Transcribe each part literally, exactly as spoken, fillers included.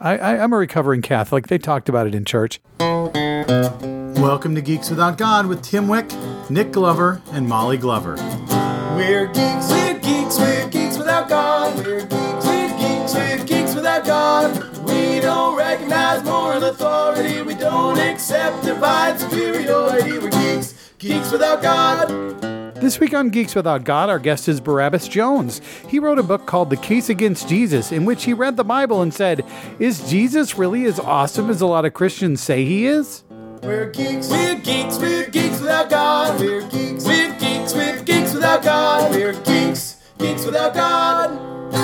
I, I, I'm a recovering Catholic. They talked about it in church. Welcome to Geeks Without God with Tim Wick, Nick Glover, and Molly Glover. We're geeks, we're geeks, we're geeks without God. We're geeks, we're geeks, we're geeks without God. We don't recognize moral authority. We don't accept divine superiority. We're geeks, geeks without God. This week on Geeks Without God, our guest is Barabbas Jones. He wrote a book called The Case Against Jesus, in which he read the Bible and said, is Jesus really as awesome as a lot of Christians say he is? We're geeks, we're geeks, we're geeks without God. We're geeks, we're geeks, we're geeks without God. We're geeks, geeks without God.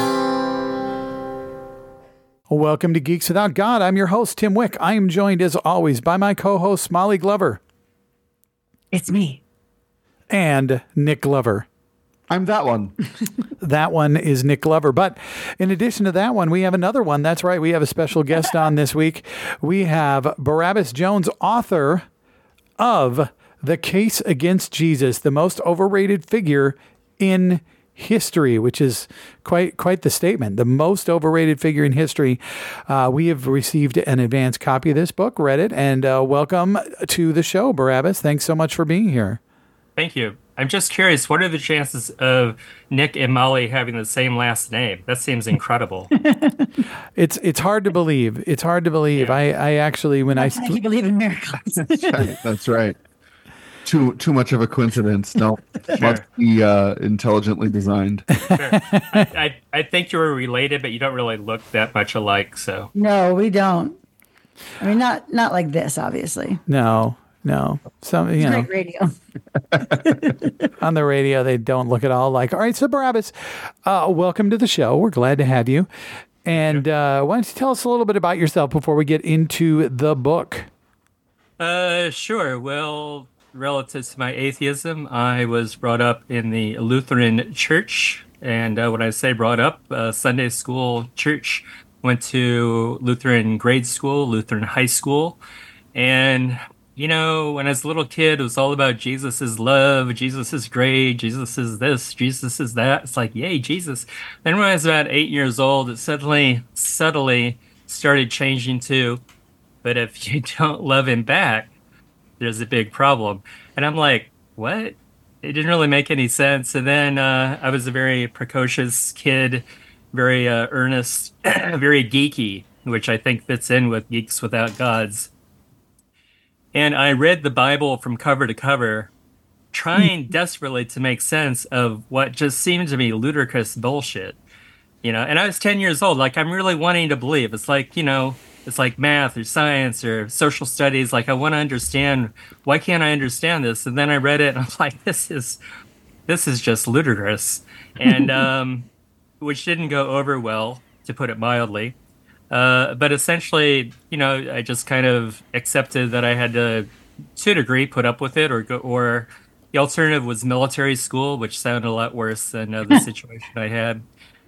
Welcome to Geeks Without God. I'm your host, Tim Wick. I am joined, as always, by my co-host, Molly Glover. It's me. And Nick Glover. I'm that one. That one is Nick Glover. But in addition to that one, we have another one. That's right. We have a special guest on this week. We have Barabbas Jones, author of The Case Against Jesus, the most overrated figure in history, which is quite quite the statement. The most overrated figure in history. Uh, we have received an advance copy of this book, read it, and uh, welcome to the show, Barabbas. Thanks so much for being here. Thank you. I'm just curious, what are the chances of Nick and Molly having the same last name? That seems incredible. It's it's hard to believe. It's hard to believe. Yeah. I, I actually, when That's I... I believe in miracles. That's right. That's right. Too too much of a coincidence. No, sure. Must be uh, intelligently designed. Sure. I, I, I think you were related, but you don't really look that much alike, so... No, we don't. I mean, not not like this, obviously. No. No, some you it's know, great radio. On the radio, they don't look at all like. All right, so Barabbas, uh, welcome to the show. We're glad to have you. And uh, why don't you tell us a little bit about yourself before we get into the book? Uh, sure. Well, relative to my atheism, I was brought up in the Lutheran Church, and uh, when I say brought up, uh, Sunday school church. Went to Lutheran grade school, Lutheran high school, and. You know, when I was a little kid, it was all about Jesus is love, Jesus is great, Jesus is this, Jesus is that. It's like, yay, Jesus. Then when I was about eight years old, it suddenly, subtly started changing to, but if you don't love him back, there's a big problem. And I'm like, what? It didn't really make any sense. And then uh, I was a very precocious kid, very uh, earnest, very geeky, which I think fits in with Geeks Without Gods. And I read the Bible from cover to cover, trying desperately to make sense of what just seemed to me ludicrous bullshit. You know, and I was ten years old. Like, I'm really wanting to believe. It's like, you know, it's like math or science or social studies. Like, I want to understand. Why can't I understand this? And then I read it and I'm like, this is, this is just ludicrous. And, um, which didn't go over well, to put it mildly. Uh, but essentially, you know, I just kind of accepted that I had to, to a degree, put up with it, or go, or the alternative was military school, which sounded a lot worse than uh, the situation I had.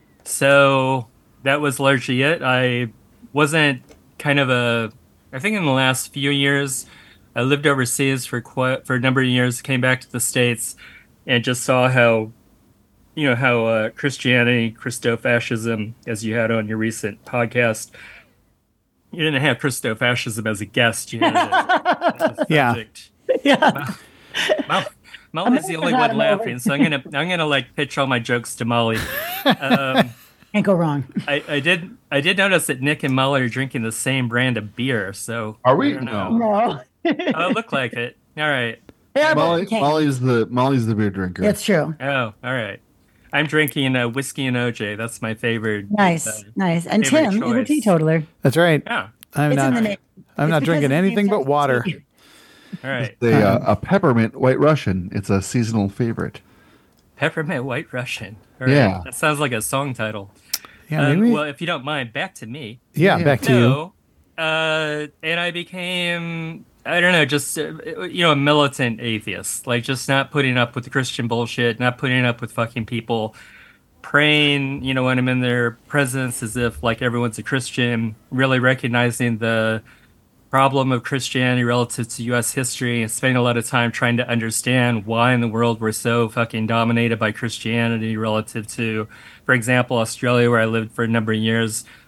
So that was largely it. I wasn't kind of a, I think in the last few years, I lived overseas for quite, for a number of years, came back to the States, and just saw how, you know, how uh, Christianity, Christofascism, as you had on your recent podcast, you didn't have Christofascism as a guest. You had it as a subject. Yeah. Molly, Molly's the only one laughing, so I'm gonna I'm gonna like pitch all my jokes to Molly. Um, Can't go wrong. I, I did I did notice that Nick and Molly are drinking the same brand of beer. So are we? No. No. Oh, it looked like it. All right. Yeah, Molly, Molly's the Molly's the beer drinker. It's true. Oh, all right. I'm drinking uh, whiskey and O J. That's my favorite. Nice, uh, nice. And Tim choice. is a teetotaler. That's right. Yeah. I'm It's in the not. name. I'm It's not because drinking it's anything but named water. after All right. It's a, uh, a peppermint white Russian. It's a seasonal favorite. Peppermint White Russian. All right. Yeah. That sounds like a song title. Yeah, Um, maybe. well, if you don't mind, back to me. yeah, yeah. back to you. No. Uh, and I became, I don't know, just, uh, you know, a militant atheist. Like, just not putting up with the Christian bullshit, not putting up with fucking people, praying, you know, when I'm in their presence as if, like, everyone's a Christian, really recognizing the problem of Christianity relative to U S history, and spending a lot of time trying to understand why in the world we're so fucking dominated by Christianity relative to, for example, Australia, where I lived for a number of years.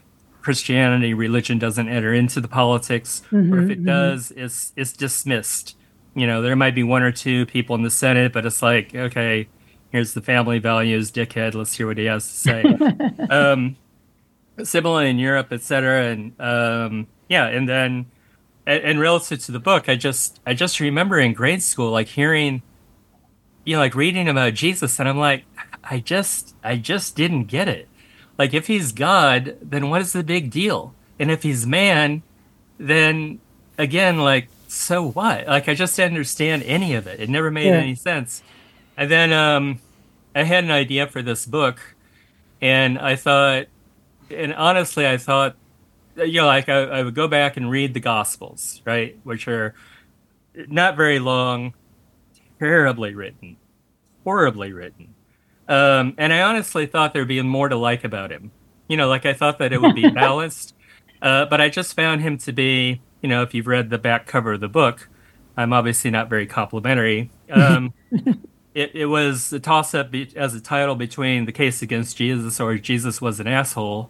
Christianity, religion doesn't enter into the politics, Mm-hmm, or if it mm-hmm. does, it's it's dismissed. You know, there might be one or two people in the Senate, but it's like, okay, here's the family values, dickhead. Let's hear what he has to say. um, similarly in Europe, et cetera. And um, yeah, and then and, and relative to the book, I just I just remember in grade school, like hearing, you know, like reading about Jesus, and I'm like, I just I just didn't get it. Like, if he's God, then what is the big deal? And if he's man, then again, like, so what? Like, I just didn't understand any of it. It never made Yeah. any sense. And then um, I had an idea for this book, and I thought, and honestly, I thought, you know, like I, I would go back and read the Gospels, right, which are not very long, terribly written, horribly written. Um, and I honestly thought there'd be more to like about him. You know, like I thought that it would be balanced, uh, but I just found him to be, you know, if you've read the back cover of the book, I'm obviously not very complimentary. Um, it, it was a toss-up be- as a title between The Case Against Jesus or Jesus Was an Asshole.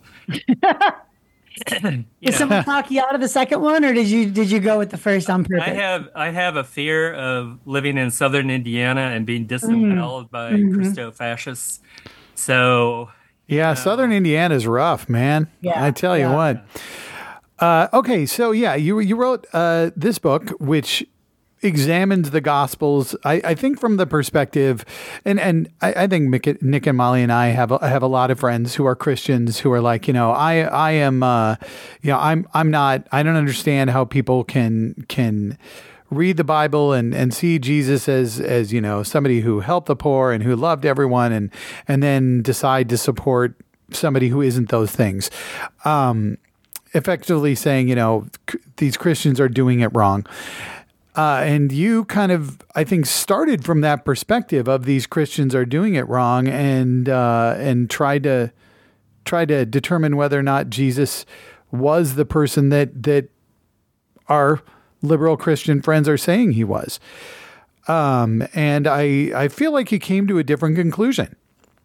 Did Yeah. someone talk you out of the second one, or did you did you go with the first on purpose? I have I have a fear of living in southern Indiana and being disemboweled by Christo-fascists. So Yeah, Southern Indiana's rough, man. Yeah, I tell you yeah. what. Uh, okay, so yeah, you you wrote uh, this book, which examines the Gospels. I, I think from the perspective, and and I, I think Mick, Nick and Molly and I have a, have a lot of friends who are Christians who are like, you know, I I am, uh, you know, I'm I'm not. I don't understand how people can can. read the Bible and, and see Jesus as, as, you know, somebody who helped the poor and who loved everyone, and, and then decide to support somebody who isn't those things. Um, effectively saying, you know, c- these Christians are doing it wrong. Uh, and you kind of, I think, started from that perspective of these Christians are doing it wrong, and, uh, and tried to, try to determine whether or not Jesus was the person that, that our liberal Christian friends are saying he was. Um, and I, I feel like he came to a different conclusion.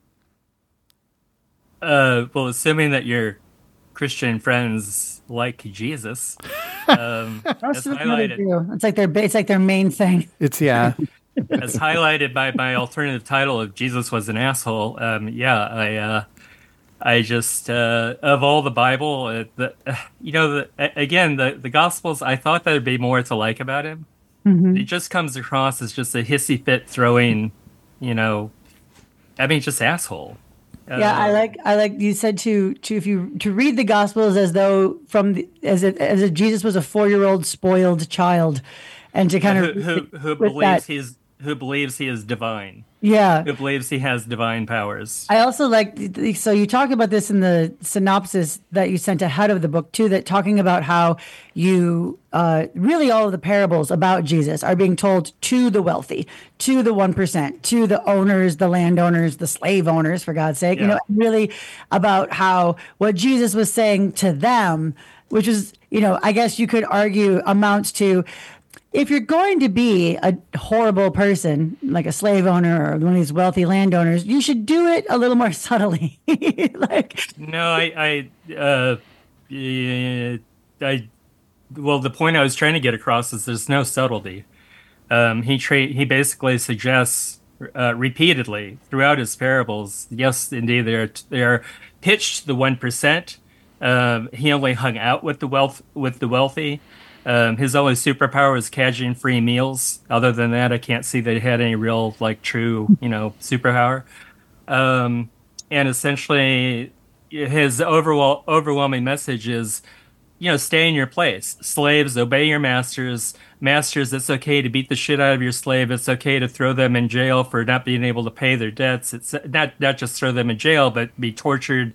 Uh, well, assuming that your Christian friends like Jesus, um, Most as of them really highlighted, do. It's like their it's like their main thing. It's yeah. as highlighted by my alternative title of Jesus Was an Asshole. Um, yeah, I, uh, I just uh, of all the Bible, uh, the uh, you know, the, a- again, the the Gospels. I thought there'd be more to like about him. He just comes across as just a hissy fit throwing, you know, I mean, just asshole. Yeah, I Uh, like I like you said to to if you to read the Gospels as though from the, as if as if Jesus was a four year old spoiled child, and to kind who of who, who with believes that- he's who believes he is divine, yeah. who believes he has divine powers. I also like so you talk about this in the synopsis that you sent ahead of the book too, that talking about how you uh, really all of the parables about Jesus are being told to the wealthy, to the one percent, to the owners, the landowners, the slave owners, for God's sake, you Yeah. know, really about how what Jesus was saying to them, which is, you know, I guess you could argue amounts to, if you're going to be a horrible person, like a slave owner or one of these wealthy landowners, you should do it a little more subtly. Like, No, I, I, uh, yeah, I, well, the point I was trying to get across is there's no subtlety. Um, he tra- he basically suggests uh, repeatedly throughout his parables, yes, indeed, they're they're pitched to the one percent. Um, he only hung out with the wealth with the wealthy. Um, his only superpower is catching free meals. Other than that, I can't see that he had any real, like, true, you know, superpower. Um, and essentially, his overwhel- overwhelming message is, you know, stay in your place. Slaves, obey your masters. Masters, it's okay to beat the shit out of your slave. It's okay to throw them in jail for not being able to pay their debts. It's not not just throw them in jail, but be tortured.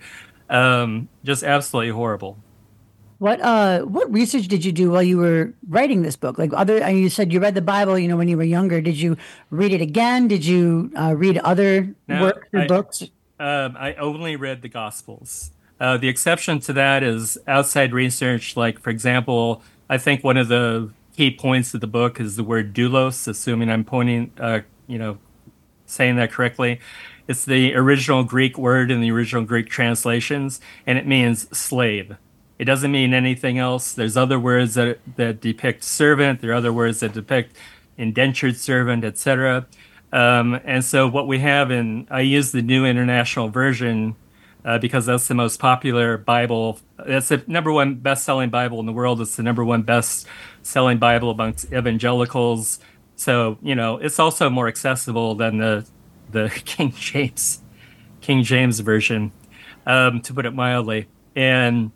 Um, just absolutely horrible. what uh, what research did you do while you were writing this book? Like other, and you said you read the Bible, you know, when you were younger. Did you read it again? Did you uh, read other No, works or I- books? Um, I only read the Gospels. Uh, the exception to that is outside research. Like, for example, I think one of the key points of the book is the word doulos, assuming I'm pointing, uh, you know, saying that correctly. It's the original Greek word in the original Greek translations, and it means slave. It doesn't mean anything else. There's other words that that depict servant. There are other words that depict indentured servant, et cetera. Um, and so what we have in, I use the New International Version uh, because that's the most popular Bible. That's the number one best-selling Bible in the world. It's the number one best-selling Bible amongst evangelicals. So, you know, it's also more accessible than the the King James King James Version, um, to put it mildly. And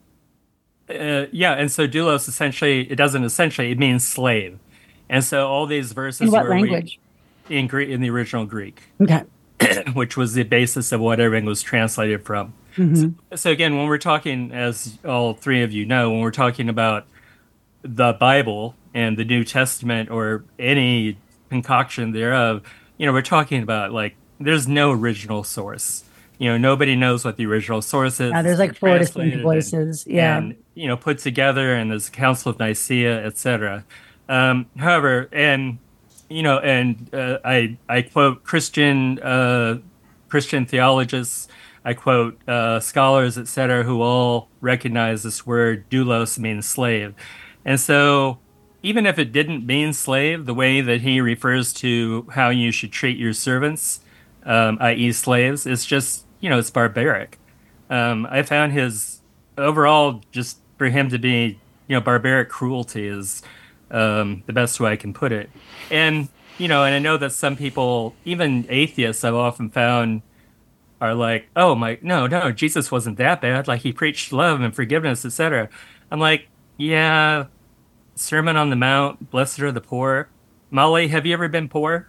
uh, yeah, and so doulos essentially, it doesn't essentially, it means slave. And so all these verses In what where language? We, in Greek, in the original Greek, Okay. which was the basis of what everything was translated from. Mm-hmm. So, so again, when we're talking, as all three of you know, when we're talking about the Bible and the New Testament or any concoction thereof, you know, we're talking about like there's no original source. You know, nobody knows what the original source is. Yeah, there's like four distinct voices. And, yeah. and, you know, put together, and there's the Council of Nicaea, et cetera. Um, however, and you know, and uh, I I quote Christian uh, Christian theologians, I quote uh, scholars, et cetera, who all recognize this word doulos means slave, and so even if it didn't mean slave, the way that he refers to how you should treat your servants, um, that is, slaves, is just you know it's barbaric. Um, I found his overall just for him to be you know barbaric cruelty is. Um, the best way I can put it. And, you know, and I know that some people, even atheists, I've often found are like, oh, my, no, no, Jesus wasn't that bad. Like, he preached love and forgiveness, et cetera. I'm like, yeah, Sermon on the Mount, blessed are the poor. Molly, have you ever been poor?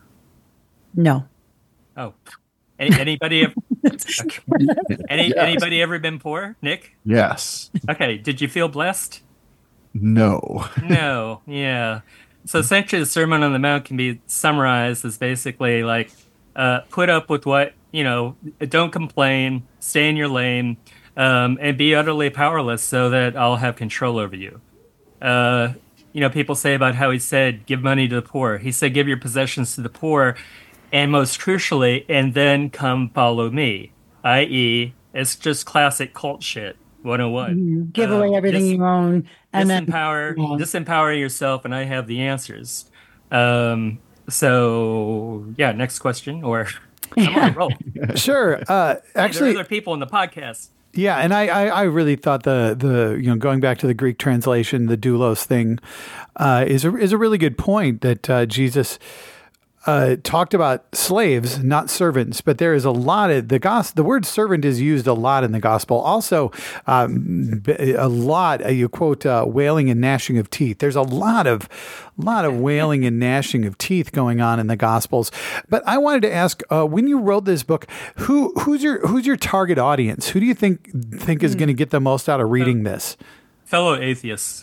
No. Oh. Any, anybody, ever, okay. Any, Yes. anybody ever been poor? Nick? Yes. Okay, did you feel blessed? No. No, yeah. So essentially, the Sermon on the Mount can be summarized as basically like, uh, put up with what, you know, don't complain, stay in your lane, um, and be utterly powerless so that I'll have control over you. Uh, you know, people say about how he said, give money to the poor. He said, give your possessions to the poor, and most crucially, and then come follow me, that is, it's just classic cult shit. one oh one. Give away Um, everything dis- you own. And then, disempower, yeah. disempower yourself, and I have the answers. Um, so yeah, next question, or I'm on a roll. Sure. Uh, Hey, there are actually, other people in the podcast. yeah, and I, I, I really thought the the you know going back to the Greek translation, the doulos thing, uh, is a is a really good point that uh, Jesus uh, talked about slaves, not servants, but there is a lot of the gos. The word servant is used a lot in the gospel. Also, um, b- a lot. Uh, you quote uh, wailing and gnashing of teeth. There's a lot of lot of wailing and gnashing of teeth going on in the gospels. But I wanted to ask, uh, when you wrote this book, who who's your who's your target audience? Who do you think think is going to get the most out of reading this? Fellow atheists.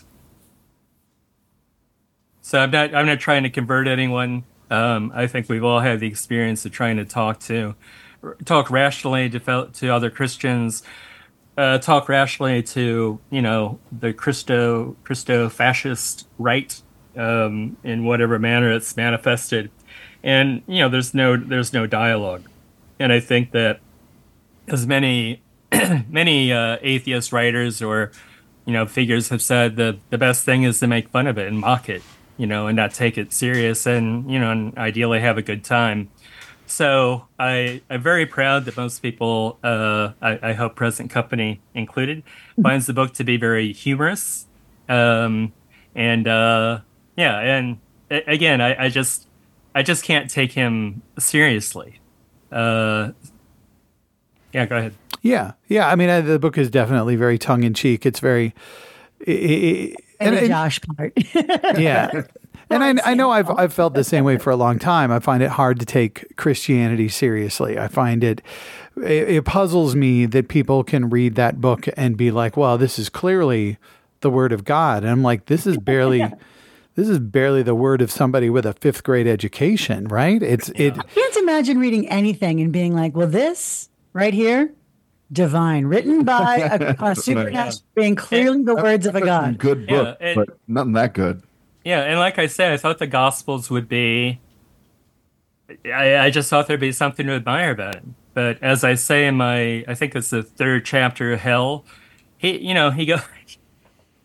So I'm not I'm not trying to convert anyone. Um, I think we've all had the experience of trying to talk to talk rationally to fel- to other Christians, uh, talk rationally to you know the Christo Christo fascist right um, in whatever manner it's manifested, and you know there's no there's no dialogue, and I think that as many many uh, atheist writers or you know figures have said, the the best thing is to make fun of it and mock it, you know, and not take it serious, and you know, and ideally have a good time. So I I'm very proud that most people, uh, I, I hope present company included, finds the book to be very humorous, um, and uh, yeah, and a- again, I, I just I just can't take him seriously. Uh, yeah, go ahead. Yeah, yeah. I mean, uh, the book is definitely very tongue in cheek. It's very, i- i- and the and- Josh part. yeah. And I, I know I've I've felt the same way for a long time. I find it hard to take Christianity seriously. I find it, it it puzzles me that people can read that book and be like, "Well, this is clearly the word of God," and I'm like, "This is barely, this is barely the word of somebody with a fifth grade education, right?" It's it. I can't imagine reading anything and being like, well, this right here, divine, written by a, a supernatural being, clearly the words of a God. Good Yeah, book, and- but nothing that good. Yeah, and like I said, I thought the Gospels would be. I, I just thought there'd be something to admire about it. But as I say in my, I think it's the third chapter of Hell, he, you know, he go,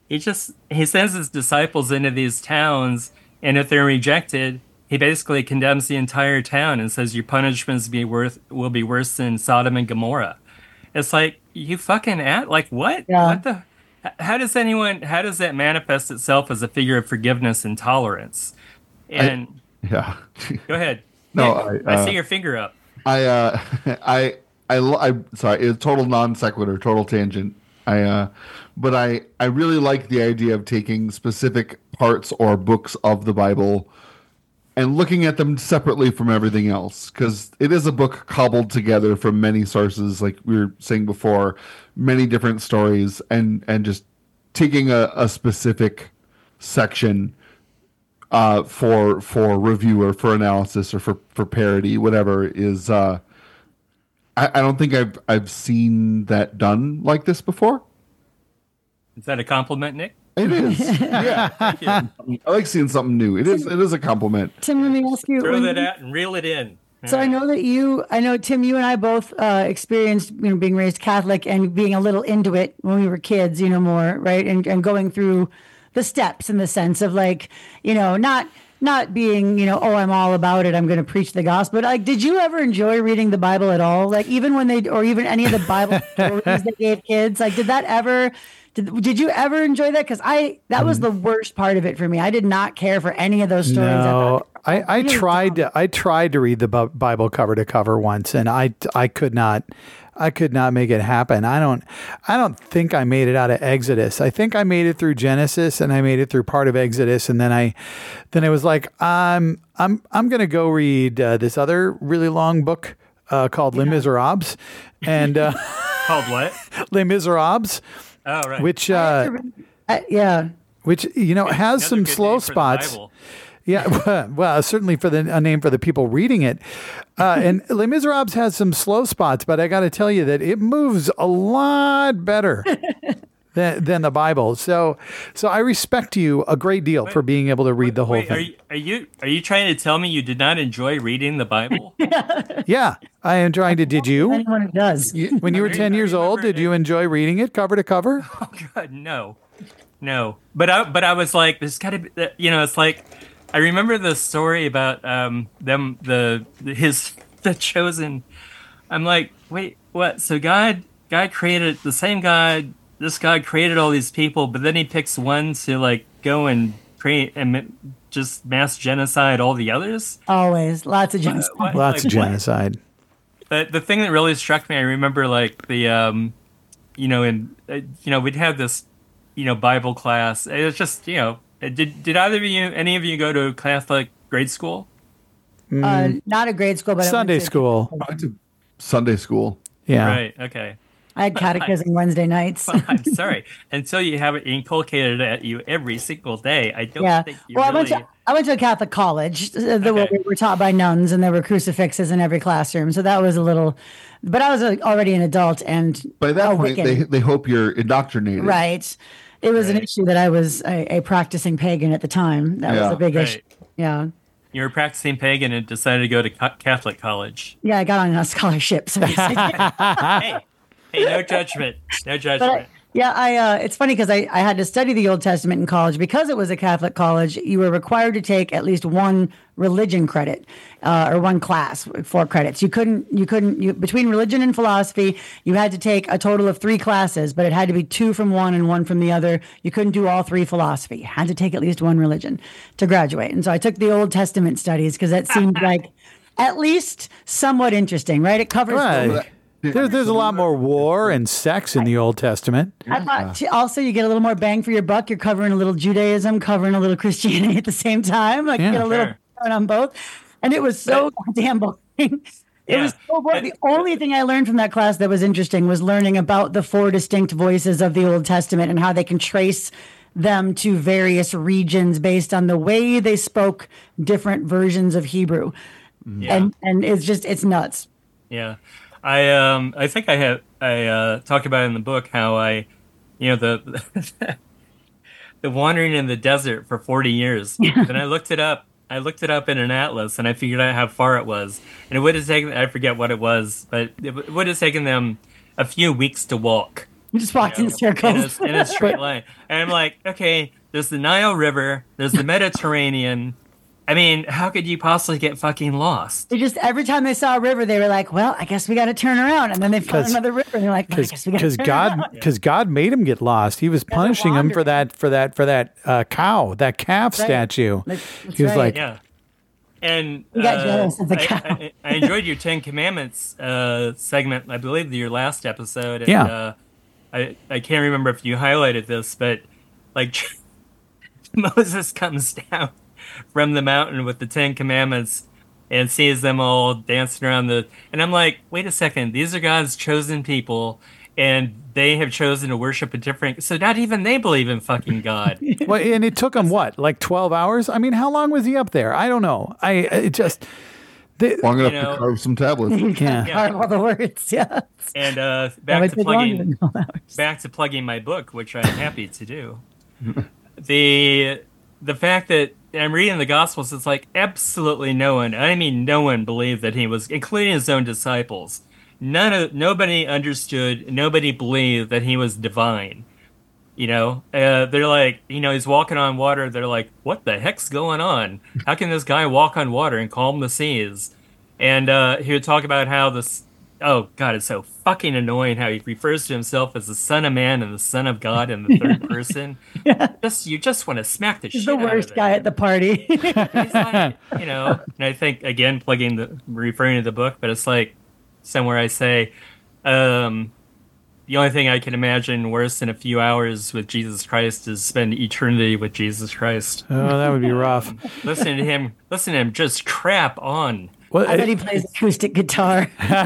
he just he sends his disciples into these towns, and if they're rejected, he basically condemns the entire town and says your punishments be worth will be worse than Sodom and Gomorrah. It's like you fucking at like what? Yeah. What the? How does anyone? How does that manifest itself as a figure of forgiveness and tolerance? And Yeah. go ahead. No, Nick, I, I uh, see your finger up. I uh I I lo- I sorry, it's total non sequitur, total tangent. I uh but I I really like the idea of taking specific parts or books of the Bible and looking at them separately from everything else, because it is a book cobbled together from many sources, like we were saying before, many different stories, and and just taking a, a specific section uh, for for review or for analysis or for, for parody, whatever is. Uh, I, I don't think I've I've seen that done like this before. Is that a compliment, Nick? It is. Yeah, Thank you. I like seeing something new. It is. It is a compliment. Tim, let me ask you. Throw when that you- out and reel it in. So I know that you, I know Tim, you and I both uh, experienced, you know, being raised Catholic and being a little into it when we were kids, you know, more right, and and going through the steps in the sense of like, you know, not not being, you know, oh, I'm all about it, I'm going to preach the gospel. But like, did you ever enjoy reading the Bible at all? Like, even when they, or even any of the Bible stories they gave kids, like, did that ever? Did, did you ever enjoy that? Because I, that was the worst part of it for me. I did not care for any of those stories. I No, thought- I, I really tried dumb. to I tried to read the Bu- Bible cover to cover once, and I I could not I could not make it happen. I don't I don't think I made it out of Exodus. I think I made it through Genesis, and I made it through part of Exodus, and then I then it was like I'm I'm I'm gonna go read uh, this other really long book uh, called Les Miserables, and uh, Called what? Les Miserables, Oh, right. which uh, I- yeah. which you know has Another some good slow name for the spots. Bible. Yeah, well, certainly for the a name for the people reading it. Uh, and Les Miserables has some slow spots, but I got to tell you that it moves a lot better than, than the Bible. So, so I respect you a great deal for being able to read the whole Wait, thing. are you, are you are you trying to tell me you did not enjoy reading the Bible? Yeah, I am trying to. Did you? Anyone who does. When you were I ten years old, remember did you enjoy reading it cover to cover? Oh God, no, no. But I but I was like, there's got to be, you know, it's like I remember the story about um them the his the chosen. I'm like, wait, what? So God God created the same God. This God created all these people, but then He picks one to like go and create and just mass genocide all the others. Always. Lots of genocide. What? Lots of Like, what? genocide. The the thing that really struck me, I remember like the um, you know, in uh, you know, we'd have this, you know, Bible class. It was just, you know, did did either of you, any of you, go to Catholic grade school? Uh, not a grade school, but I went Sunday to- school. I went to Sunday school. Yeah. Right. Okay. I had catechism Wednesday nights. Well, I'm sorry. Until you have it inculcated at you every single day, I don't Yeah. think you Well, I really. went to I went to a Catholic college. uh, The Okay. we were taught by nuns, and there were crucifixes in every classroom. So that was a little. But I was a, already an adult, and By that a point, Wiccan. they they hope you're indoctrinated. right. It was an Right. issue that I was a, a practicing pagan at the time. That Yeah. was a big Right. issue. Yeah. You were a practicing pagan and decided to go to ca- Catholic college. Yeah, I got on a scholarship. So hey, hey, no judgment, no But judgment. I, yeah, I. Uh, it's funny because I, I had to study the Old Testament in college because it was a Catholic college. You were required to take at least one religion credit uh, or one class, four credits. You couldn't. You couldn't. You, between religion and philosophy, you had to take a total of three classes, but it had to be two from one and one from the other. You couldn't do all three philosophy. You had to take at least one religion to graduate. And so I took the Old Testament studies because that seemed like at least somewhat interesting, right? It covers. Right. There, there's a lot more war and sex in the Old Testament. I thought t- also you get a little more bang for your buck. You're covering a little Judaism, covering a little Christianity at the same time. Like you Yeah. get a little Sure. fun on both. And it was so goddamn boring. It Yeah. was so boring. The only thing I learned from that class that was interesting was learning about the four distinct voices of the Old Testament and how they can trace them to various regions based on the way they spoke different versions of Hebrew. Yeah. And and it's just it's nuts. Yeah, I um I think I have I uh, talked about in the book how I, you know, the the wandering in the desert for forty years. Then I looked it up. I looked it up in an atlas and I figured out how far it was. And it would have taken I forget what it was, but it w- would have taken them a few weeks to walk. We just walked you in know, circles. in a, in a straight line. And I'm like, okay, there's the Nile River, there's the Mediterranean. I mean, how could you possibly get fucking lost? They just every time they saw a river, they were like, "Well, I guess we got to turn around." And then they found 'Cause- another river, and they're like, well, "I guess we got to Because turn God, around." because God made him get lost. He was punishing him for wandering. that, for that, for that uh, cow, that calf Right. statue. That's- that's he was right. like, Yeah. And We got uh, jealous of the I, cow. I, I enjoyed your Ten Commandments uh, segment. I believe your last episode. And, Yeah. Uh, I I can't remember if you highlighted this, but like Moses comes down from the mountain with the Ten Commandments and sees them all dancing around the. And I'm like, wait a second, these are God's chosen people, and they have chosen to worship a different. So not even they believe in fucking God. well, and it took him what, like twelve hours? I mean, how long was he up there? I don't know. I it just, the, Long enough know- to carve some tablets. yeah. Carve all the words, yeah. And uh, That back would to take longer plugging. than twelve hours. back to plugging my book, which I'm happy to do. the the fact that I'm reading the Gospels, it's like absolutely no one, I mean no one believed that he was, including his own disciples. None of nobody understood, nobody believed that he was divine. You know, uh, they're like, you know, he's walking on water. They're like, what the heck's going on? How can this guy walk on water and calm the seas? And uh, he would talk about how this. Oh God, it's so fucking annoying how he refers to himself as the Son of Man and the Son of God in the third person. Just you just want to smack the He's shit the out of worst it. guy at the party. He's like, you know, and I think again plugging the referring to the book, but it's like somewhere I say, um, the only thing I can imagine worse than a few hours with Jesus Christ is spend eternity with Jesus Christ. Oh, that would be rough. Listen to him, listen to him just crap on. Well, I bet he it- plays acoustic guitar.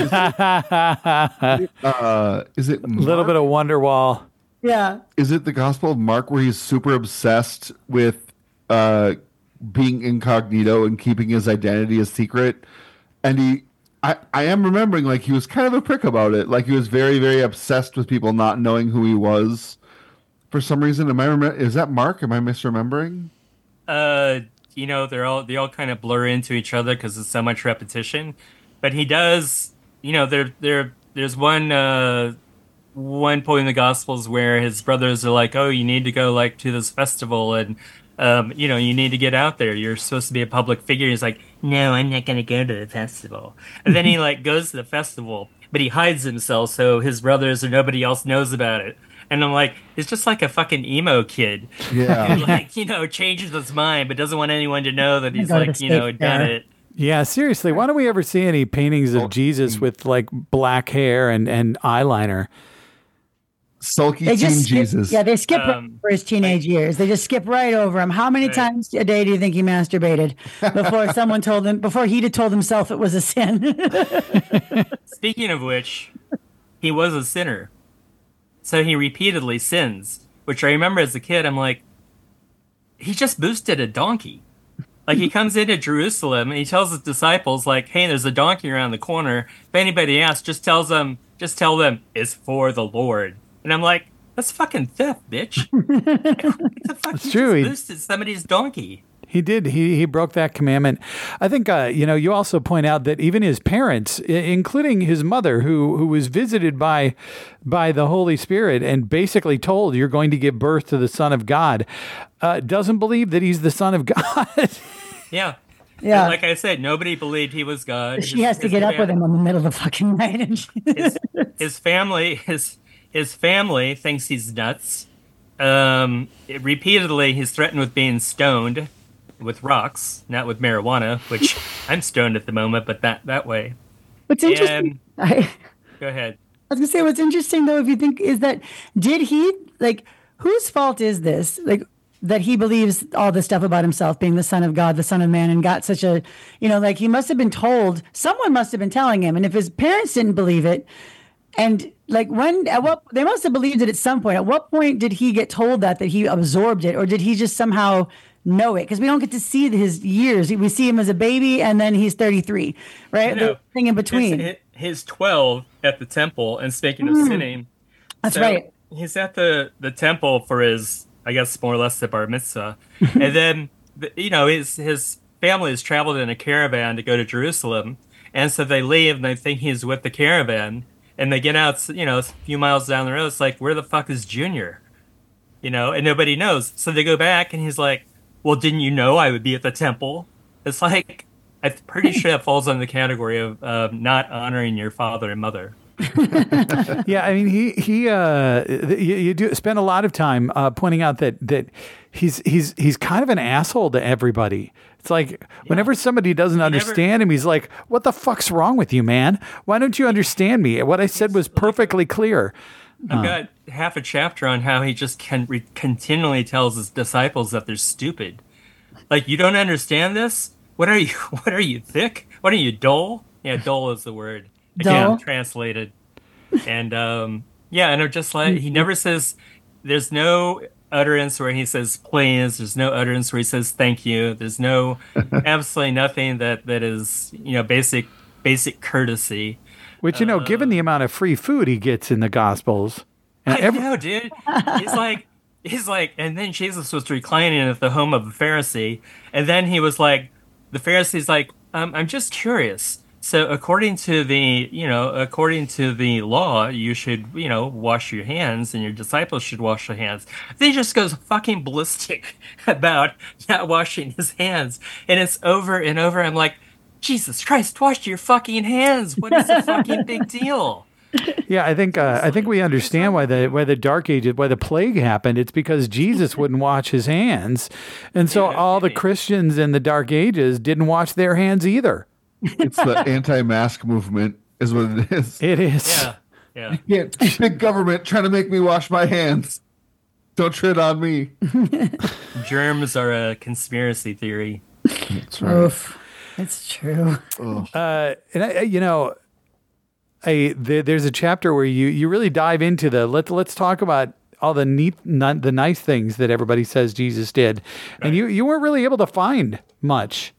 Uh, is it a little bit of Wonderwall. Yeah. is it the Gospel of Mark where he's super obsessed with uh, being incognito and keeping his identity a secret? And he, I, I am remembering like he was kind of a prick about it. Like he was very, very obsessed with people not knowing who he was. For some reason, am I remember? Is that Mark? Am I misremembering? Uh, you know, they're all they all kind of blur into each other because it's so much repetition. But he does, you know, there there there's one uh one point in the Gospels where his brothers are like, "Oh, you need to go like to this festival and." Um, you know, you need to get out there. You're supposed to be a public figure. He's like, no, I'm not going to go to the festival. And then he like goes to the festival, but he hides himself so his brothers or nobody else knows about it. And I'm like, it's just like a fucking emo kid. Yeah. Like, you know, changes his mind, but doesn't want anyone to know that he's Go to like, the you know, state done fair. it. Yeah, seriously. Why don't we ever see any paintings of Jesus with like black hair and, and eyeliner? Sulky They teen just skip, Jesus. yeah, they skip right Um, over his teenage years. They just skip right over him. How many Right. times a day do you think he masturbated before someone told him, before he'd have told himself it was a sin? Speaking of which, he was a sinner. So he repeatedly sins, which I remember as a kid, I'm like, he just boosted a donkey. Like he comes into Jerusalem and he tells his disciples, like, hey, there's a donkey around the corner. If anybody asks, just tells them, just tell them it's for the Lord. And I'm like, that's fucking theft, bitch. What the fuck? It's You true, he- just boosted somebody's donkey. He did. He he broke that commandment. I think uh, you know. You also point out that even his parents, i- including his mother, who who was visited by by the Holy Spirit and basically told, "You're going to give birth to the Son of God," uh, doesn't believe that he's the Son of God. Yeah. Yeah. And like I said, nobody believed he was God. She His- has to his get up with fam- him in the middle of the fucking night. And she, his, his family his his family thinks he's nuts. Um, repeatedly, he's threatened with being stoned with rocks, not with marijuana, which I'm stoned at the moment, but that that way. what's interesting, I, Go ahead. I was gonna say what's interesting though, if you think, is that did he like whose fault is this? Like that he believes all this stuff about himself being the Son of God, the Son of Man, and got such a, you know, like he must have been told, someone must have been telling him, and if his parents didn't believe it, and like when at what they must have believed it at some point. At what point did he get told that that he absorbed it, or did he just somehow know it? Because we don't get to see his years. We see him as a baby, and then he's thirty-three, right? No, The thing in between. His, his twelve at the temple, and speaking of sinning, That's so right. He's at the the temple for his, I guess, more or less the bar mitzvah, and then the- you know his his family has traveled in a caravan to go to Jerusalem, and so they leave and they think he's with the caravan, And they get out, you know, a few miles down the road. It's like, where the fuck is Junior? You know, and nobody knows. So they go back, and he's like, well, didn't you know I would be at the temple? It's like, I'm pretty sure that falls under the category of uh, not honoring your father and mother. Yeah, I mean, he he uh, you, you do spend a lot of time uh, pointing out that that he's he's he's kind of an asshole to everybody. It's like whenever somebody doesn't He understand him, he's like, "What the fuck's wrong with you, man? Why don't you understand me? What I said was perfectly clear." I've got half a chapter on how he just can re- continually tells his disciples that they're stupid. Like, you don't understand this? What are you? What are you, thick? What are you, dull? Yeah, dull is the word. Dull? Again, translated. And um, yeah, and I'm just like, he never says. There's no utterance where he says please. There's no utterance where he says thank you. There's no absolutely nothing that that is, you know, basic basic courtesy. Which, you know, given the amount of free food he gets in the Gospels, and I every- know, dude. He's like, he's like, and then Jesus was reclining at the home of a Pharisee, and then he was like, the Pharisee's like, um, I'm just curious. So according to the, you know, according to the law, you should, you know, wash your hands, and your disciples should wash their hands. Then he just goes fucking ballistic about not washing his hands, and it's over and over. I'm like, Jesus Christ, wash your fucking hands. What is the fucking big deal? Yeah, I think uh, I think we understand why the why the Dark Ages, why the plague happened. It's because Jesus wouldn't wash his hands, and so Yeah, all the maybe. Christians in the Dark Ages didn't wash their hands either. It's the anti-mask movement, is what it is. It is. Yeah, yeah. Yeah, big government trying to make me wash my hands. Don't tread on me. Germs are a conspiracy theory. That's right. Oof. It's true. Uh, and I, I- you know, I there, there's a chapter where you you really dive into the let's let's talk about all the neat not, the nice things that everybody says Jesus did, and you you weren't really able to find much.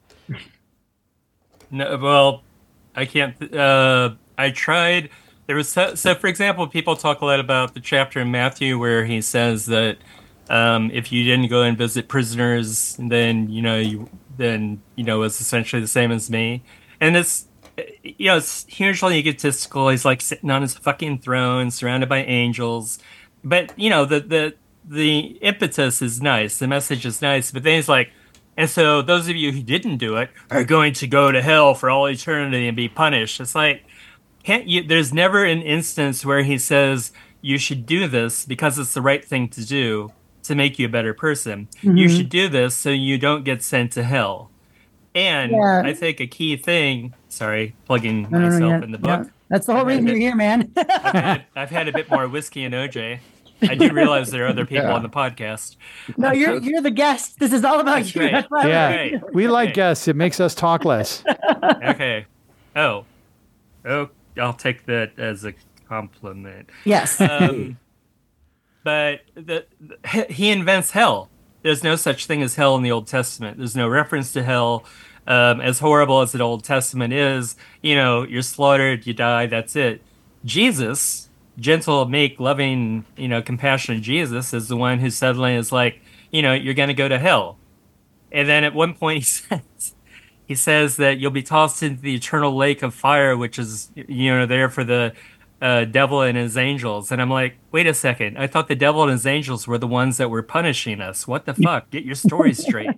No, well, I can't. Uh, I tried. There was so, so, for example, people talk a lot about the chapter in Matthew where he says that um, if you didn't go and visit prisoners, then you know you then you know it's essentially the same as me, and it's you know it's hugely egotistical. He's like sitting on his fucking throne, surrounded by angels, but you know the the the impetus is nice, the message is nice, but then he's like. And so those of you who didn't do it are going to go to hell for all eternity and be punished. It's like, can't you? There's never an instance where he says you should do this because it's the right thing to do to make you a better person. Mm-hmm. You should do this so you don't get sent to hell. And Yeah. I think a key thing, sorry, plugging No, no, no, myself yeah, in the yeah. book. That's the whole reason you're here, man. I've, had, I've had a bit more whiskey and O J. I do realize there are other people Yeah. on the podcast. No, you're you're the guest. This is all about That's you. right. That's why Yeah, Okay. we like Okay. guests. It makes us talk less. Okay. Oh. Oh, I'll take that as a compliment. Yes. Um, but the, the, he invents hell. There's no such thing as hell in the Old Testament. There's no reference to hell. Um, as horrible as the Old Testament is, you know, you're slaughtered, you die, that's it. Jesus, gentle, meek, loving, you know, compassionate Jesus is the one who suddenly is like, you know, you're going to go to hell. And then at one point he says, he says that you'll be tossed into the eternal lake of fire, which is, you know, there for the uh, devil and his angels. And I'm like, wait a second. I thought the devil and his angels were the ones that were punishing us. What the fuck? Get your story straight.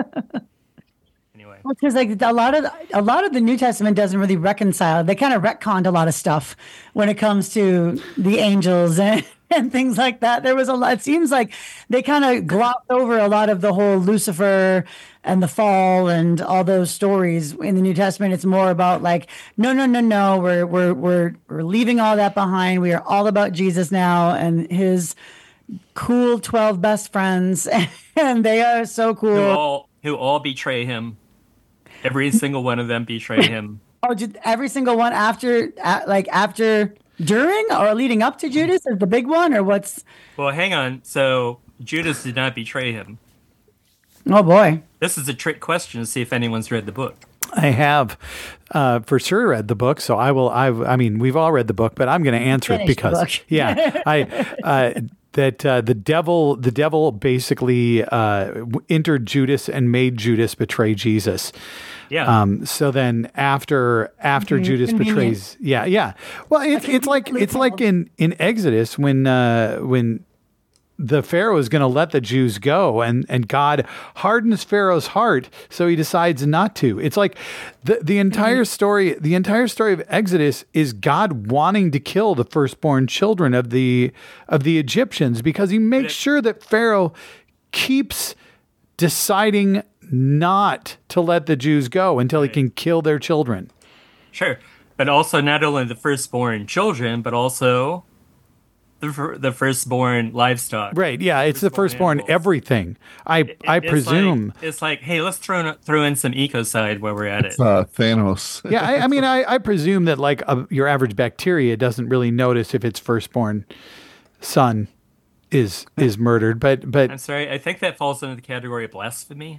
Anyway. Because like a lot of a lot of the New Testament doesn't really reconcile. They kind of retconned a lot of stuff when it comes to the angels and, and things like that. There was a lot. It seems like they kind of glossed over a lot of the whole Lucifer and the fall and all those stories in the New Testament. It's more about like, no, no, no, no. We're we're we're we're leaving all that behind. We are all about Jesus now and his cool twelve best friends, and they are so cool. Who all, who all betray him. Every single one of them betray him. Oh, did every single one after, a- like after, during, or leading up to Judas is the big one, or what's? Well, hang on. So Judas did not betray him. Oh boy! This is a trick question to see if anyone's read the book. I have uh, for sure read the book, so I will. I, I mean, we've all read the book, but I'm going to answer it Finish the because, book. yeah, I uh, that uh, the devil, the devil basically uh, entered Judas and made Judas betray Jesus. Yeah. Um, so then after after Mhm. Judas Convenient. betrays, yeah, yeah. Well, it's it's like it's like in in Exodus when uh, when the Pharaoh is going to let the Jews go, and and God hardens Pharaoh's heart, so he decides not to. It's like the the entire story the entire story of Exodus is God wanting to kill the firstborn children of the of the Egyptians because he makes sure that Pharaoh keeps deciding not to let the Jews go until he can kill their children. Sure. But also not only the firstborn children, but also the fir- the firstborn livestock. Right. Yeah. It's the Firstborn firstborn animals. everything. I I It's presume. Like, it's like, hey, let's throw in, throw in some ecocide while we're at it. Uh, Thanos. Yeah. I, I mean, I, I presume that like a, your average bacteria doesn't really notice if its firstborn son is is murdered. But but I'm sorry, I think that falls into the category of blasphemy.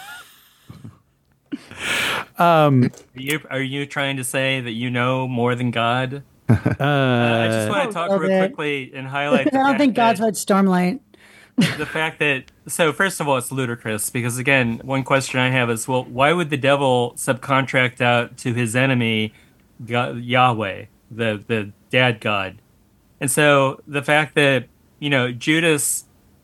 um, are you are you trying to say that you know more than God? Uh, I just want to talk A real little bit. quickly and highlight. I The don't fact think God's that, read Stormlight. the fact that so first of all, it's ludicrous because again, one question I have is, well, why would the devil subcontract out to his enemy, God, Yahweh, the the dad God? And so the fact that you know Judas,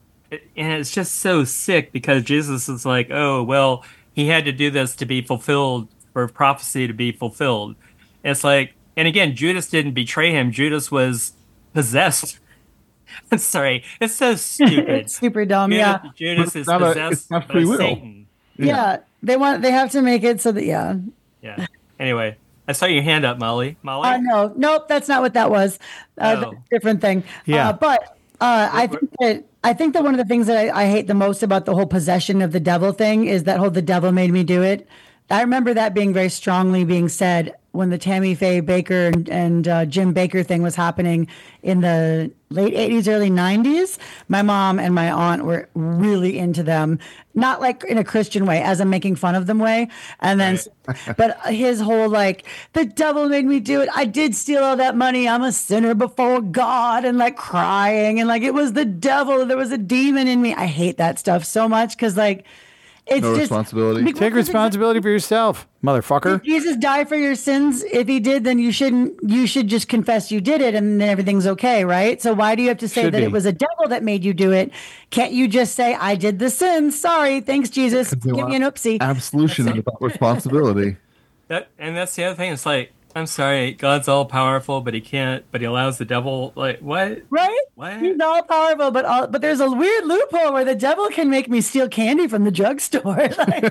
and it's just so sick because Jesus is like, oh well, he had to do this to be fulfilled, for prophecy to be fulfilled. And it's like, and again, Judas didn't betray him. Judas was possessed. I'm sorry, it's so stupid. It's super dumb. Judas, Yeah. Judas But is it's not a- possessed it's not by free will. Satan. yeah. They want, they have to make it so that, yeah. Yeah. Anyway, I saw your hand up, Molly. Molly. Uh, no, nope, that's not what that was. Uh, Oh. that's a different thing. Yeah. Uh, but uh, I think that I think that one of the things that I, I hate the most about the whole possession of the devil thing is that whole "the devil made me do it." I remember that being very strongly being said when the Tammy Faye Baker and, and uh, Jim Baker thing was happening in the late eighties, early nineties. My mom and my aunt were really into them, not like in a Christian way, as I'm making fun of them way. And then, but his whole like, the devil made me do it. I did steal all that money. I'm a sinner before God, and like crying and like it was the devil. There was a demon in me. I hate that stuff so much because like, it's No just responsibility. because take it's responsibility for yourself, motherfucker. did Jesus die for your sins? If he did, then you shouldn't. You should just confess you did it, and then everything's okay, right? So why do you have to say Should that be. it was a devil that made you do it? Can't you just say, "I did the sin. Sorry, thanks, Jesus. They Give want me an oopsie." Absolution without responsibility. That, and that's the other thing. It's like, I'm sorry, God's all powerful, but he can't. But he allows the devil. Like what? Right? What? He's all powerful, but all, but there's a weird loophole where the devil can make me steal candy from the drugstore. Like,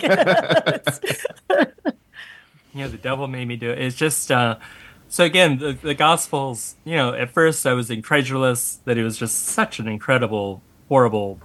You know, the devil made me do it. It's just uh so again, the, the Gospels, you know, at first I was incredulous that it was just such an incredible, horrible,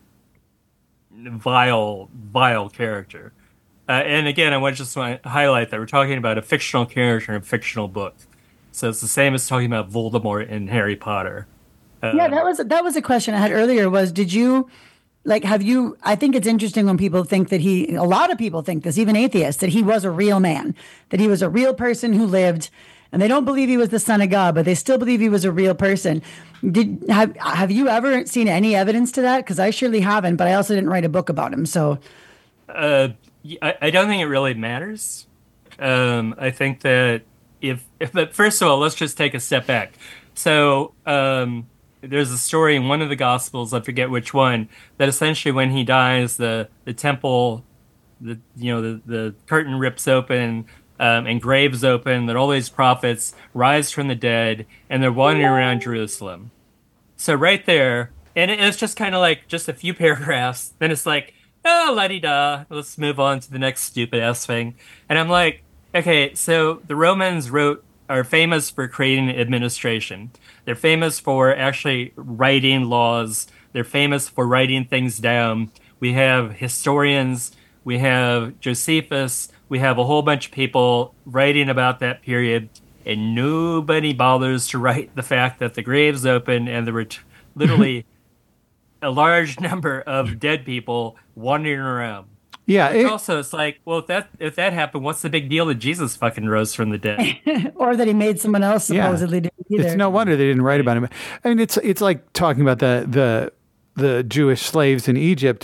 vile, vile character. Uh, and again, I want to just want to highlight that we're talking about a fictional character in a fictional book. So it's the same as talking about Voldemort in Harry Potter. Uh, yeah, that was that was a question I had earlier. Was did you like have you? I think it's interesting when people think that he. A lot of people think this, even atheists, that he was a real man, that he was a real person who lived, and they don't believe he was the son of God, but they still believe he was a real person. Did have have you ever seen any evidence to that? Because I surely haven't, but I also didn't write a book about him. So Uh, I, I don't think it really matters. Um, I think that if, if, but first of all, let's just take a step back. So um, there's a story in one of the Gospels, I forget which one, that essentially when he dies, the the temple, the you know the the curtain rips open. Um, and graves open, that all these prophets rise from the dead, and they're wandering around Jerusalem. So right there, and it- it's just kind of like just a few paragraphs. Then it's like, oh, la-di-da, let's move on to the next stupid-ass thing. And I'm like, okay, so the Romans wrote are famous for creating administration. They're famous for actually writing laws. They're famous for writing things down. We have historians. We have Josephus. We have a whole bunch of people writing about that period, and nobody bothers to write the fact that the graves open and there were t- literally a large number of dead people wandering around. Yeah. But It, also, it's like, well, if that if that happened, what's the big deal that Jesus fucking rose from the dead? or that he made someone else Yeah. supposedly do either. it's no wonder they didn't write about him. I mean, it's it's like talking about the the the Jewish slaves in Egypt. It,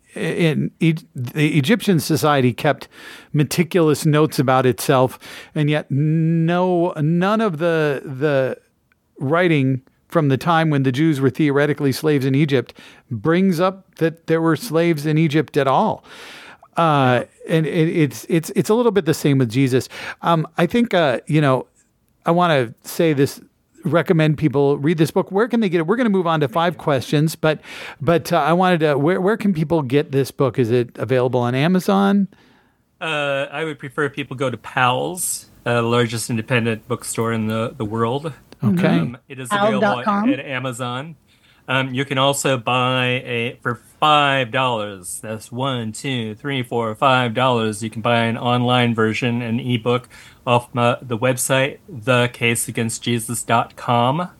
in e- the Egyptian society kept meticulous notes about itself, and yet no none of the the writing from the time when the Jews were theoretically slaves in Egypt brings up that there were slaves in Egypt at all. Uh, and it, it's it's it's a little bit the same with Jesus. Um, I think uh, you know, I want to say this. Recommend people read this book. Where can they get it? We're going to move on to five questions, but but uh, I wanted to. Where where can people get this book? Is it available on Amazon? Uh, I would prefer people go to Powell's, uh, the largest independent bookstore in the, the world. Okay. Um, it is Powell available dot com? at, at Amazon. Um, you can also buy a for five dollars. That's one, two, three, four, five dollars. You can buy an online version, an ebook, off my, the website the case against jesus dot com.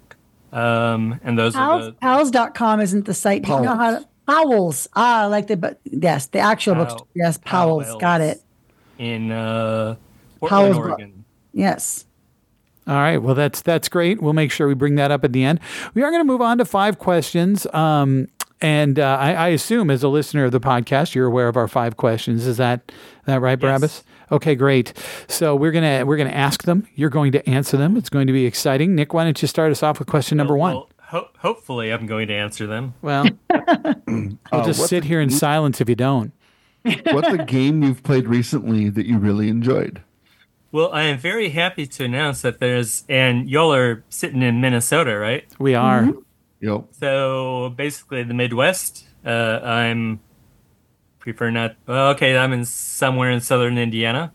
Um, and those are Pals, the pals dot com isn't the site. Do you know how to, Powell's. Ah, like the, but yes, the actual Pow- bookstore. Yes, Powell's. Powell's. Got it. in uh, Portland, Powell's book. Oregon. Yes. All right. Well, that's that's great. We'll make sure we bring that up at the end. We are going to move on to five questions. Um, and uh, I, I assume, as a listener of the podcast, you're aware of our five questions. Is that that right, Barabbas? Okay, great. So we're gonna we're gonna ask them. You're going to answer them. It's going to be exciting. Nick, why don't you start us off with question number one? Well, ho- hopefully, I'm going to answer them. Well, we'll Uh, just what's sit here in silence if you don't. What's a game you've played recently that you really enjoyed? Well, I am very happy to announce that there's, and y'all are sitting in Minnesota, right? We are. Yep. So basically, the Midwest. Uh, I'm prefer not. Well, okay, I'm in somewhere in southern Indiana.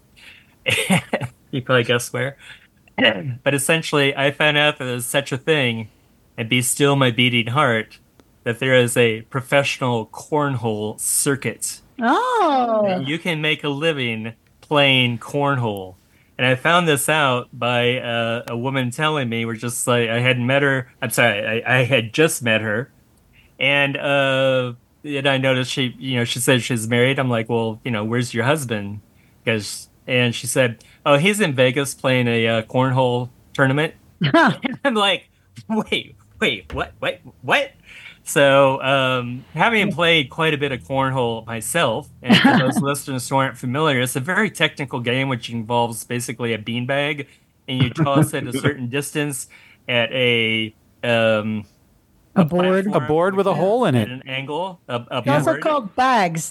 You probably guess where. But essentially, I found out that there's such a thing, and be still my beating heart, that there is a professional cornhole circuit. Oh. You can make a living playing cornhole. And I found this out by uh, a woman telling me, we're just like, I hadn't met her. I'm sorry, I, I had just met her. And, uh, and I noticed she, you know, she said she's married. I'm like, well, you know, where's your husband? Because, and she said, oh, he's in Vegas playing a uh, cornhole tournament. I'm like, wait, wait, what, what, what? So, um, having played quite a bit of cornhole myself, and for those listeners who aren't familiar, it's a very technical game which involves basically a beanbag, and you toss it a certain distance at a um, A board. platform A board with a hole in at it. an angle. A, a They're also board. called bags.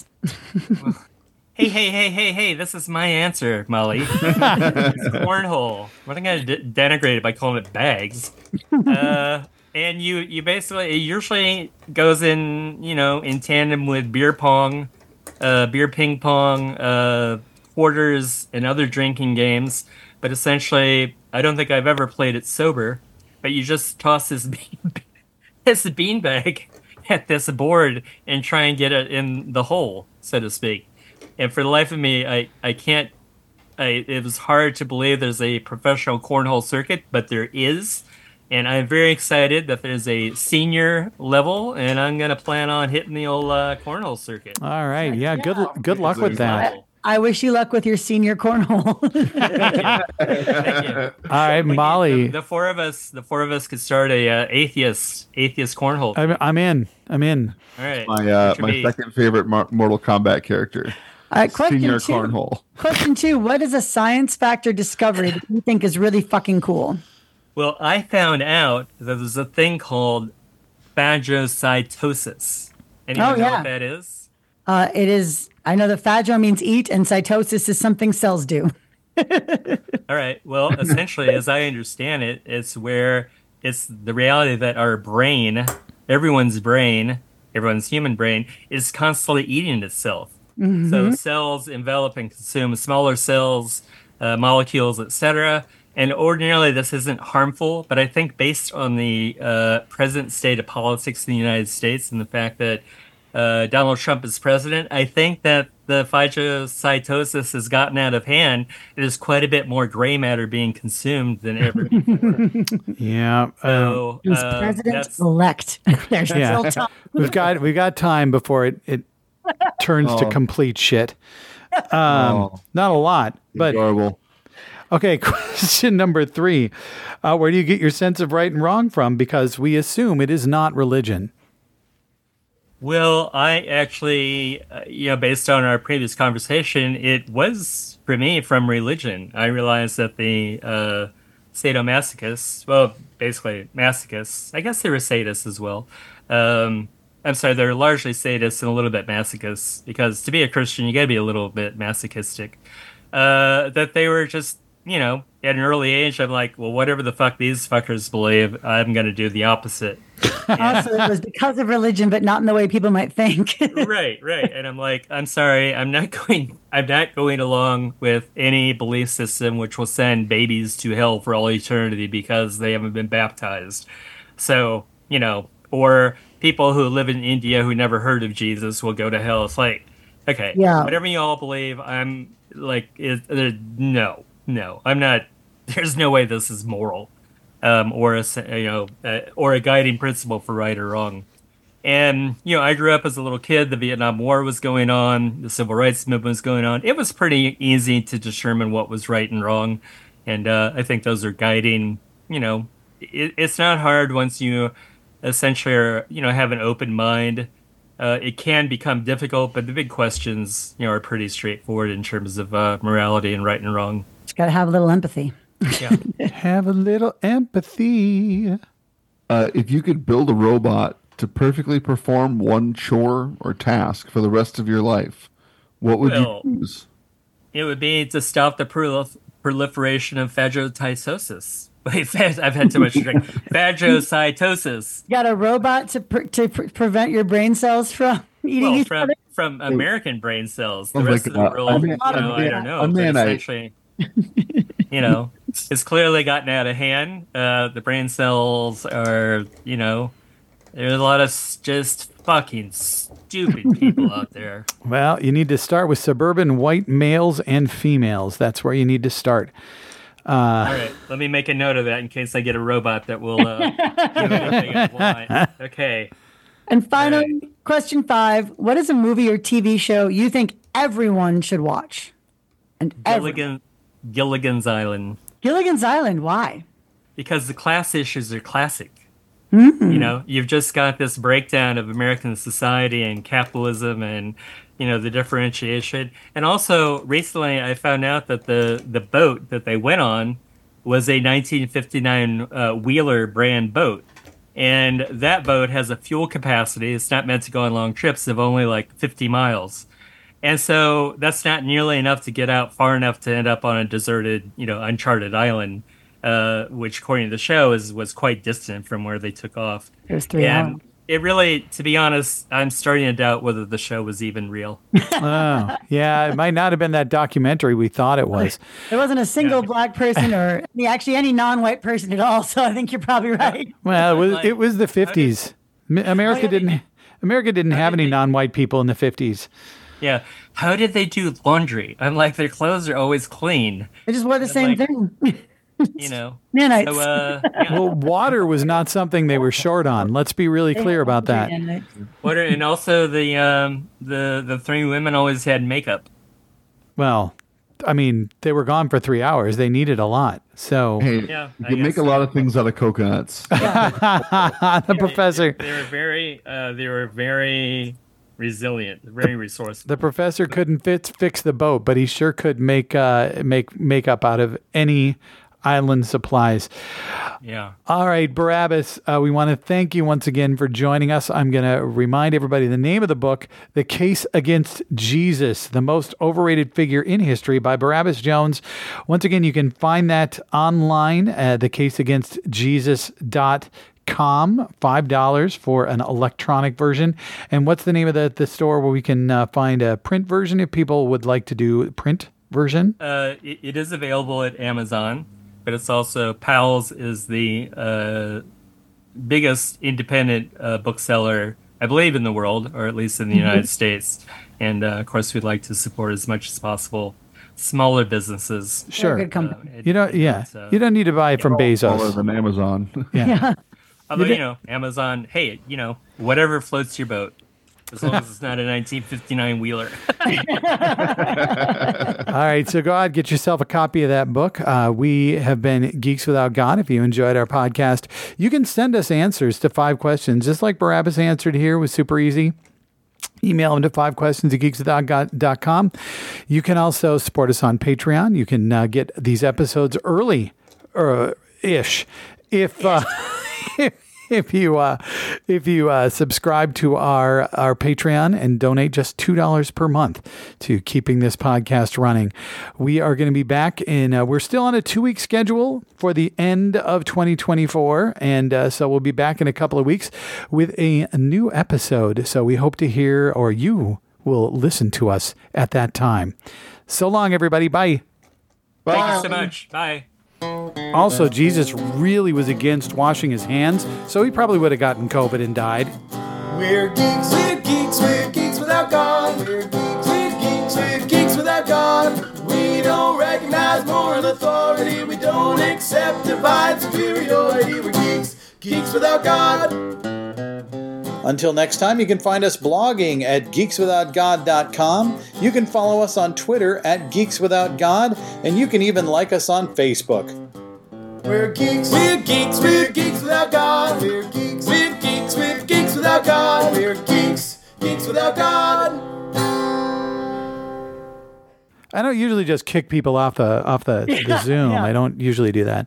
Hey, hey, hey, hey, hey! This is my answer, Molly. It's cornhole. What am I going to de- denigrate it by calling it bags? Uh, and you, you basically, it usually goes in, you know, in tandem with beer pong, uh, beer ping pong, uh, quarters, and other drinking games. But essentially, I don't think I've ever played it sober. But you just toss this bean, this beanbag at this board and try and get it in the hole, so to speak. And for the life of me, I, I can't. I, it was hard to believe there's a professional cornhole circuit, but there is. And I'm very excited that there's a senior level, and I'm going to plan on hitting the old uh, cornhole circuit. All right. Yeah. Good. Good luck with that. I wish you luck with your senior cornhole. Thank you. All right, We need- Molly. The, the four of us, the four of us could start a uh, atheist atheist cornhole. I'm, I'm in. I'm in. All right. My uh, Which would my be- second favorite Mar- Mortal Kombat character, All right, question Senior two. Cornhole. Question two. What is a science factor discovery that you think is really fucking cool? Well, I found out that there's a thing called phagocytosis. Anyone Oh, know yeah. what that is? Uh, it is, I know that phago means eat and cytosis is something cells do. All right. Well, essentially, as I understand it, it's where it's the reality that our brain, everyone's brain, everyone's human brain, is constantly eating itself. So cells envelop and consume smaller cells, uh, molecules, et cetera. And ordinarily, this isn't harmful, but I think based on the uh, present state of politics in the United States and the fact that uh, Donald Trump is president, I think that the phagocytosis has gotten out of hand. There's quite a bit more gray matter being consumed than ever before. Yeah. Uh, So He's uh, president that's- elect. There's Yeah. still time. we've got we got time before it it turns to Oh. complete shit. Um, Oh. Not a lot, but Adorable. okay. Question number three: uh, where do you get your sense of right and wrong from? Because we assume it is not religion. Well, I actually, uh, you know, based on our previous conversation, it was for me from religion. I realized that the uh, sadomasochists, well, basically masochists, I guess they were sadists as well. Um, I'm sorry, they're largely sadists and a little bit masochists because to be a Christian, you got to be a little bit masochistic. Uh, that they were just, you know, at an early age, I'm like, well, whatever the fuck these fuckers believe, I'm going to do the opposite. Also, it was because of religion, but not in the way people might think. Right, right. And I'm like, I'm sorry, I'm not going I'm not going along with any belief system which will send babies to hell for all eternity because they haven't been baptized. So, you know, or people who live in India who never heard of Jesus will go to hell. It's like, okay, Yeah. whatever you all believe, I'm like, it, there, no, no, I'm not. There's no way this is moral, um, or a s- you know, uh, or a guiding principle for right or wrong. And you know, I grew up as a little kid. The Vietnam War was going on. The Civil Rights Movement was going on. It was pretty easy to determine what was right and wrong, and uh, I think those are guiding. You know, it, it's not hard once you essentially are, you know, have an open mind. Uh, it can become difficult, but the big questions, you know, are pretty straightforward in terms of uh, morality and right and wrong. Just got to have a little empathy. Yeah. Have a little empathy. Uh, if you could build a robot to perfectly perform one chore or task for the rest of your life, what would Well, you choose? It would be to stop the prolif- proliferation of phagocytosis. Wait, phag- I've had too much to drink. Phagocytosis. You got a robot to pre- to pre- prevent your brain cells from eating Well, each from other. from American brain cells. The Oh my rest of the God. world, A you man- know, a I man- don't know. a But manite. essentially, you know, it's clearly gotten out of hand. Uh, the brain cells are, you know, there's a lot of s- just fucking stupid people out there. Well, you need to start with suburban white males and females. That's where you need to start. All right, let me make a note of that in case I get a robot that will uh, do anything I want. Okay. And finally, Right. question five: what is a movie or T V show you think everyone should watch? And every- Gilligan, Gilligan's Island. Gilligan's Island. Why? Because the class issues are classic. You know, you've just got this breakdown of American society and capitalism and, you know, the differentiation. And also, recently I found out that the, the boat that they went on was a nineteen fifty-nine uh, Wheeler brand boat. And that boat has a fuel capacity, it's not meant to go on long trips, of only like fifty miles. And so that's not nearly enough to get out far enough to end up on a deserted, you know, uncharted island, uh, which, according to the show, is was quite distant from where they took off. It was three and hours. it really, to be honest, I'm starting to doubt whether the show was even real. Oh, yeah, it might not have been that documentary we thought it was. There wasn't a single Yeah. black person or any, actually any non-white person at all. So I think you're probably right. Well, it was, Like, it was the fifties. M- America how did- didn't. America didn't have did any they- non-white people in the fifties. Yeah. How did they do laundry? I'm like, their clothes are always clean, They just wore the same like- thing. you know? Nanites. So, uh, yeah. Well, water was not something they were short on. Let's be really clear about that. Nanites. What are, and also the um the the three women always had makeup. Well, I mean, they were gone for three hours. They needed a lot. So Hey, Yeah, you I can make guess a lot of things out of coconuts. the professor, They were very uh they were very resilient, very resourceful. the professor couldn't fit, fix the boat, but he sure could make uh, make makeup out of any island supplies. Yeah. All right, Barabbas, uh, we want to thank you once again for joining us. I'm going to remind everybody the name of the book, The Case Against Jesus, the Most Overrated Figure in History by Barabbas Jones. Once again, you can find that online at the case against jesus dot com, five dollars for an electronic version. And what's the name of the, the store where we can uh, find a print version if people would like to do print version? Uh it, it is available at Amazon, but it's also Powell's is the uh biggest independent uh, bookseller, I believe, in the world, or at least in the United States. And uh, of course, we'd like to support as much as possible smaller businesses. Sure. Good company. Uh, it- You don't, yeah, it's, uh, you don't need to buy it from Smaller Bezos. than Amazon. Yeah. Although, you know, Amazon, hey, you know, whatever floats your boat, as long as it's not a nineteen fifty-nine Wheeler. All right, so go out, get yourself a copy of that book. Uh, we have been Geeks Without God. If you enjoyed our podcast, you can send us answers to five questions, just like Barabbas answered here. Was super easy. Email them to five questions at geeks without god dot com. You can also support us on Patreon. You can uh, get these episodes early, uh, ish, if uh, if you uh, if you uh, subscribe to our our Patreon and donate just two dollars per month to keeping this podcast running. We are going to be back in. Uh, we're still on a two week schedule for the end of twenty twenty-four, and uh, so we'll be back in a couple of weeks with a new episode. So we hope to hear, or you will listen to us at that time. So long, everybody. Bye. Bye. Thank you so much. Bye. Also, Jesus really was against washing his hands, so he probably would have gotten COVID and died. We're geeks, we're geeks, we're geeks without God. We're geeks, we're geeks, we're geeks without God. We don't recognize moral authority. We don't accept divine superiority. We're geeks, geeks without God. Until next time, you can find us blogging at geeks without god dot com. You can follow us on Twitter at geeks without god, and you can even like us on Facebook. We're geeks, we're geeks, we're geeks without God. We're geeks, we're geeks, we're geeks without God. We're geeks, geeks without God. I don't usually just kick people off the off the, the Zoom. yeah. I don't usually do that.